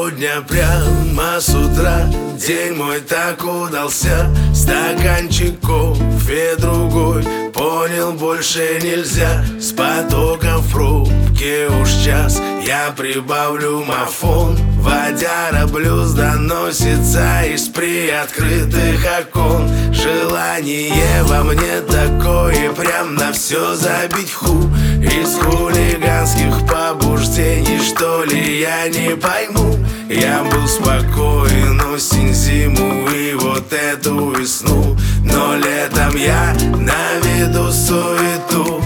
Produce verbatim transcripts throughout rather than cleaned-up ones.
Сегодня прямо с утра день мой так удался. Стаканчик кофе другой, понял, больше нельзя. С потоком в пробке уж час, я прибавлю мафон. Водяра блюз доносится из приоткрытых окон. Желание во мне такое, прям на все забить ху. Из хулиганских побуждений, что ли, я не пойму. Я был спокоен осень, зиму и вот эту весну, но летом я наведу суету.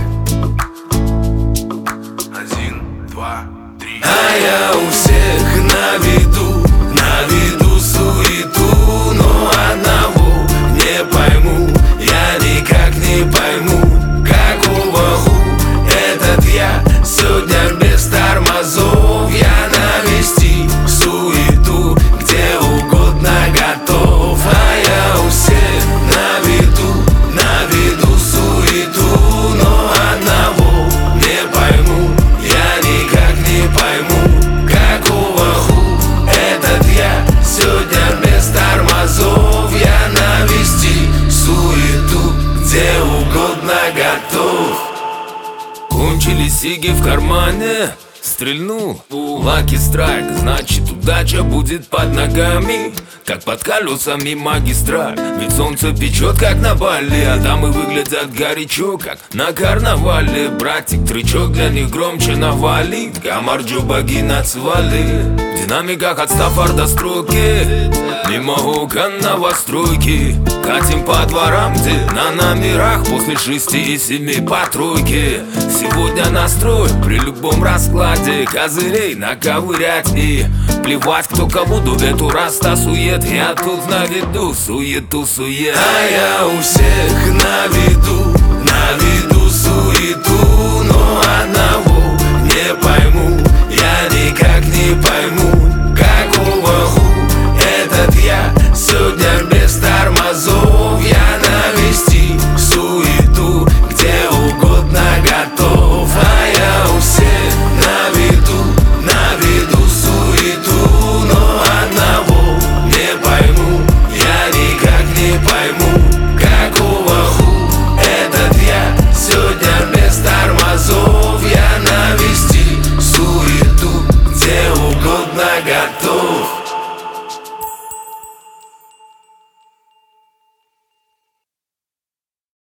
Один, два, три. А я у всех на виду, на виду суету, но одного не пойму, я никак не пойму, какого ху этот я сегодня без тормозов. Я навести суету где угодно готов. А я у всех на виду, на виду суету, но одного не пойму, я никак не пойму, какого ху этот я сегодня без тормозов. Я навести суету где угодно готов. Кончились сиги в кармане, стрельнул лаки страйк, значит удача будет под ногами, как под колесами магистраль. Ведь солнце печет, как на Бали, а дамы выглядят горячо, как на карнавале. Братик, трючок для них громче навалит, гамарджо богини отзвали. В динамиках от стафар до стройки, мимо окон новостройки. Катим по дворам, где на номерах после шести и семи по тройке. Сегодня настрой при любом раскладе, козырей наковырять и плевать, кто кому эту растасует. Я тут на виду суету-сует. А я у всех на виду, на виду суету,